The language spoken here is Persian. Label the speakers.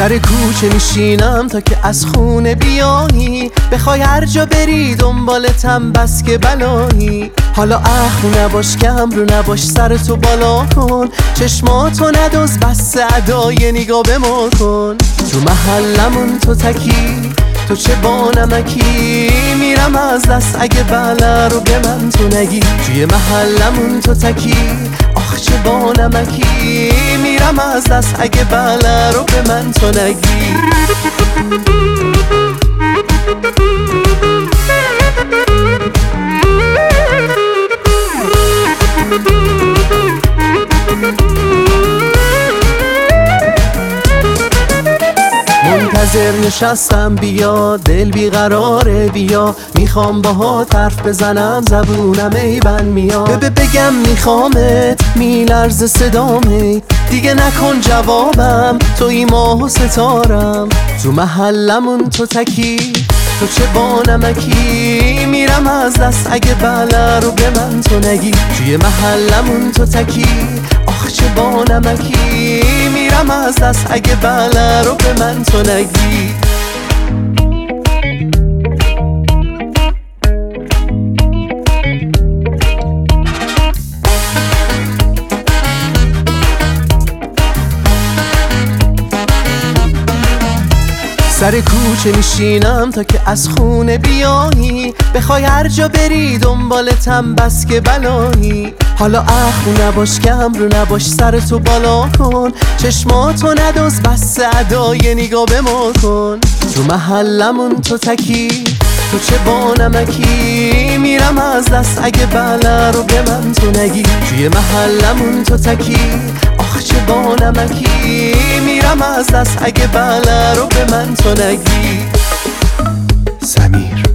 Speaker 1: سر کوچه میشینم تا که از خونه بیایی، بخوای هر جا بری دنبالتم بس که بلایی. حالا اخو نباش کم رو نباش، سرتو بالا کن، چشماتو ندوز بس ادای نگاه به ما کن. تو محلمون تو تکی، تو چه با نمکی، میرم از دست اگه بله رو به من تو نگی. توی محلمون تو تکی، آخ چه با نمکی، میرم از دست اگه بله رو به من تو نگی. منتظر نشستم بیا، دل بیقراره بیا، میخوام باهات حرف بزنم زبونم ایبن میاد. بگم میخوامت، میلرزه صدامه، دیگه نکن جوابم، توی ماه و ستارم. تو محلمون تو تکی، تو چه با نمکی، میرم از دست اگه بله رو به من تو نگی. توی محلمون تو تکی، آخ چه با نمکی، میرم از دست اگه بله رو به من تو نگی. سر کوچه میشینم تا که از خونه بیایی، بخوای هر جا بری دنبالتم بس که بلایی. حالا اخو نباش کم رو نباش، سرتو بالا کن، چشماتو ندوز بس ادای نگاه به ما کن. تو محلمون تو تکی، تو چه با نمکی، میرم از دست اگه بله رو به من تو نگی. توی محلمون تو تکی، آخ چه با نمکی، میرم از دست اگه بله رو به من تو نگی. سمیر